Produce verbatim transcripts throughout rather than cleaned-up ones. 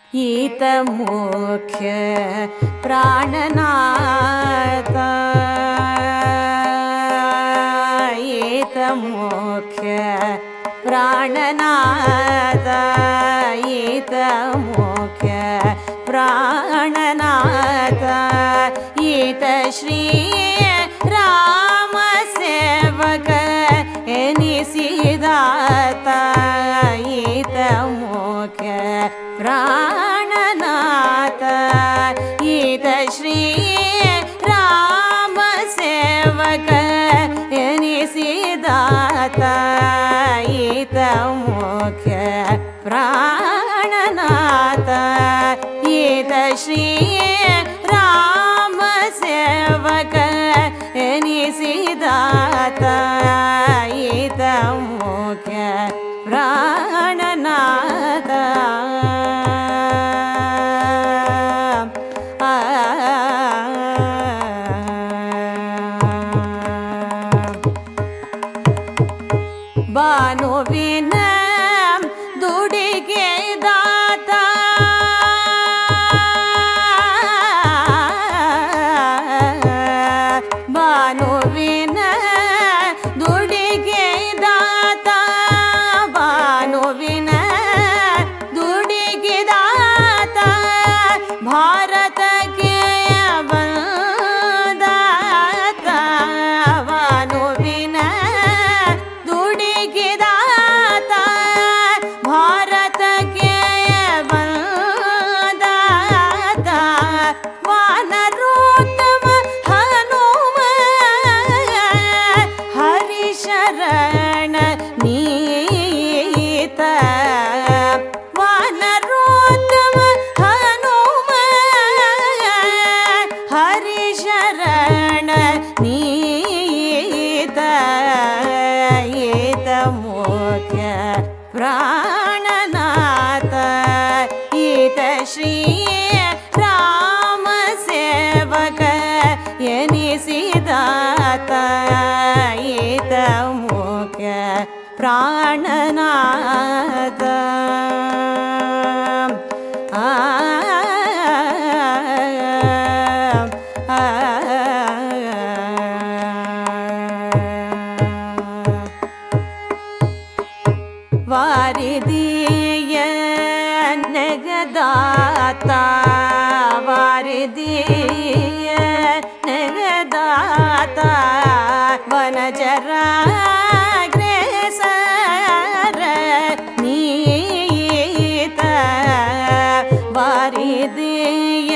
ಈತ ಮುಖ್ಯ ಪ್ರಾಣನಾಥ ಈತ ಮುಖ್ಯ ಪ್ರಾಣನಾಥ ಈತ ಮುಖ್ಯ ಪ್ರಾಣನಾಥ ಈತ ಶ್ರೀ ರಾಮ ಸೇವಕ ಎನಿಸಿದಾತ ಈತ ಮುಖ್ಯ ಪ್ರಾಣನಾಥ ಈತ ಶ್ರೀ ರಾಮ ಸೇವಕ ಎನಿಸಿದಾತ ಈತ ಮುಖ್ಯ ಪ್ರಾಣನಾಥ ಈತ ಶ್ರೀ ರಾಮ ಸೇವಕ ಎನಿಸಿದಾತ ಈತ ಮುಖ್ಯ ಪ್ರಾಣನಾಥ ಭಾನುವಿನ ದುಡಿಗೆ ದಾತ ಭಾನುವಿನ ದುಡಿಗೆ ದಾತ ಭಾನುವಿನ ದುಡಿಗೆ ದಾತ ಭಾರತಕ್ಕೆ ಬಂದಾತ ಭಾನುವಿನ ದುಡಿಗೆ ದಾತ ಭಾರತಕ್ಕೆ ಬಂದಾತ ವಾನರೋತ್ತಮ ಹನುಮ ಹರಿಶರಣ ನೀತ ವಾನರೋತ್ತಮ ಹನುಮ ಹರಿಶರಣ ನೀತ ಈತ ಮುಖ್ಯ ಪ್ರಾಣನಾಥ ಈತ ಶ್ರೀ ರಾಮ ಸೇವಕ ಎನಿಸಿದಾತ ಈತ ಮುಖ್ಯ ಪ್ರಾಣನಾಥ ಆ ವಾರಿದಿಯ ನೆಗದಾತ ವಾರಿದಿಯ ನೆಗದಾತ ವನಜರ ಗ್ರೇಸರ ನೀತ ವಾರಿದಿಯ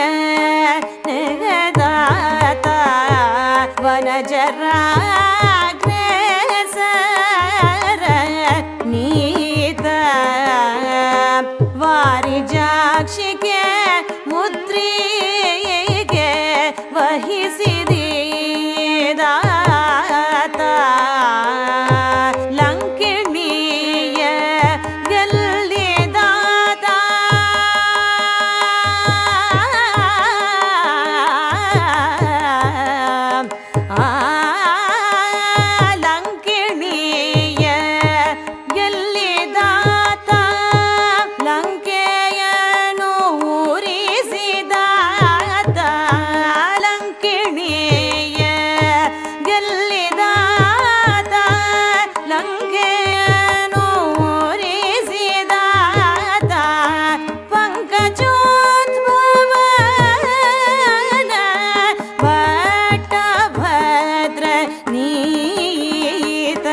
ನೆಗದಾತ ವನಜರ ನೀತ ವಾರಿಜಾಕ್ಷಿಗೆ ಮುದ್ರಿಗೆ ವಹಿಸಿದಾತ ಲಂಕಿಣಿಯ ಗೆಲ್ಲಿದಾತ ಆ ಲಂಕಿಣಿಯ ಗೆಲ್ಲಿದಾತ ಲಂಕೆಯನ್ನು ಊರಿಸಿದಾತ ಲಂಕಿಣಿಯ ಗೆಲ್ಲಿದಾತ ಲಂಕೆಯನ್ನು ಊರಿಸಿದಾತ ಪಂಕಜೋದ್ಭವನ ಪಟ್ಟಭದ್ರ ನೀತ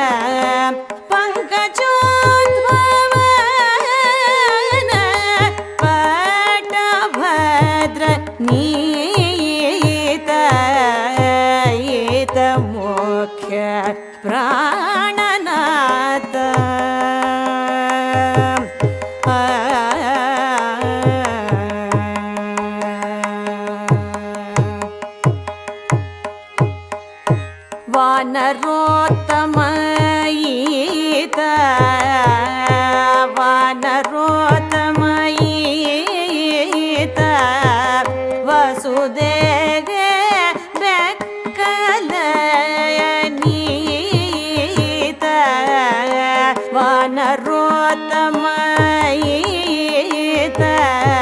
ಪಂಕಜೋದ್ಭವನ ಪಟ್ಟಭದ್ರ ನೀತ ಈತ ಮುಖ್ಯ ಪ್ರಾಣನಾಥ ವಾನರೋತ್ತಮ ಈತ ವಾನರೋತ್ತಮ ಈತ ವಸುದೇಗೆ ಬೆಕ್ಕಲ ನೀತ ವಾನರೋತ್ತಮ ಈತ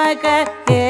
ಗ ಹೇ